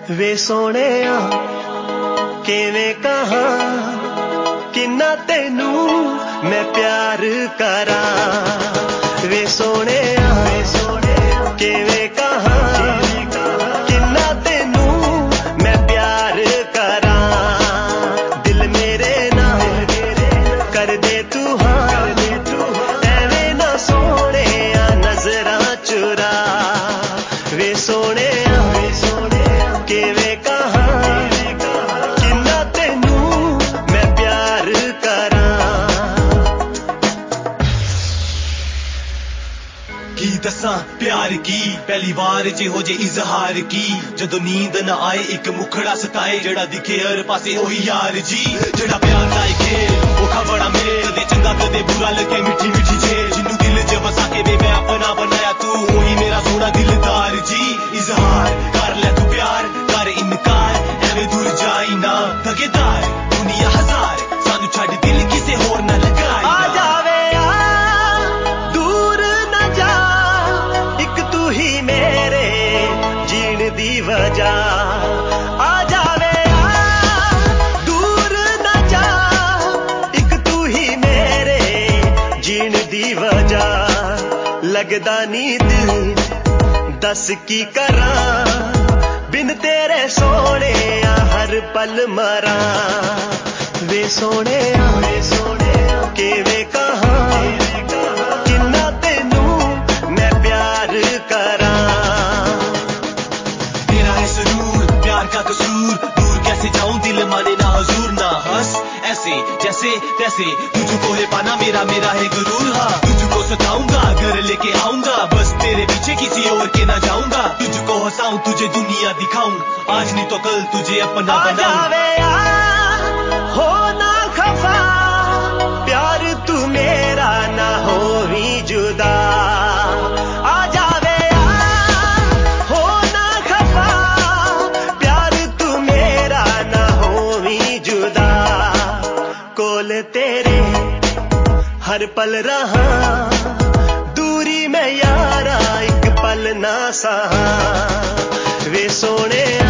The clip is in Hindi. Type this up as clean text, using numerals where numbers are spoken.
वे सोहणिया किवें कहा किन्ना तेनू मैं प्यार करा। वे सोहणिया किवें कहा किन्ना तेनू मैं प्यार करा। दिल मेरे नाल कर दे तू हाँ, एवें ना सोहणिया नजरां चुरा। वे सोहणिया किवें कहा किन्ना तेनू मैं प्यार करा। की दसा प्यार की पहली बार जेहो जे इजहार की, जदों नींद न आए एक मुखड़ा सताए, जड़ा दिखे हर पासे ओही यार जी। जड़ा प्यार लाए खेल ओखा बड़ा मेल, कदे चंगा कदे बुरा लगे मिठी मिठी झेल। जिन्नू दिल च बसा के वे मैं अपना बनाया तू, ओही मेरा सोना दिलदार जी। इजहार कर ले तू प्यार कर इनकार, एवें दूर जाई ना दगेदार। दुनिया हजार सानू छड़ दिल किसे होर ना लगाई। आ जावे दूर न जा, एक तू ही मेरे जीण दी वजह। आ जावे दूर न जा, एक तू ही मेरे जीण दी वजह। लगदा नी दिल दस की करा, बिन तेरे सोहणिया हर पल मरा। वे सोहणिया किवें कहा किन्ना तेनू मैं प्यार करा। तेरा है सुरूर प्यार का कसूर, दूर कैसे जाऊं दिल माने ना हजूर। ना हंस ऐसे जैसे तैसे, तुझको है पाना मेरा मेरा है गुरूर। हाँ तुझको सताऊंगा घर लेके आऊंगा, बस तेरे पीछे किसी और के ना जाऊंगा। तुझको हंसाऊं तुझे दुनिया दिखाऊं, आज नहीं तो कल तुझे अपना आ बनाऊं। जावे हो ना खफा, प्यार तू मेरा ना होवी जुदा। आ जावे हो ना खफा, प्यार तू मेरा ना होवी जुदा। कोल तेरे हर पल रहा, दूरी मैं यारा एक पल ना सहा। वे सोहणिया